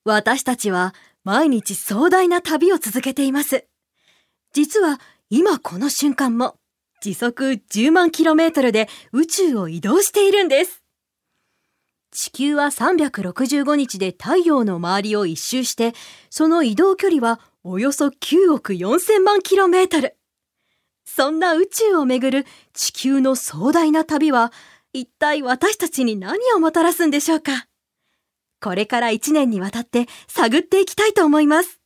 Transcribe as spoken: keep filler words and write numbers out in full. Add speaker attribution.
Speaker 1: 私たちは毎日壮大な旅を続けています。実は今この瞬間も時速じゅうまんキロメートルで宇宙を移動しているんです。地球はさんびゃくろくじゅうごにちで太陽の周りを一周して、その移動距離はおよそきゅうおくよんせんまんキロメートル。そんな宇宙をめぐる地球の壮大な旅は、一体私たちに何をもたらすんでしょうか。これからいちねんにわたって探っていきたいと思います。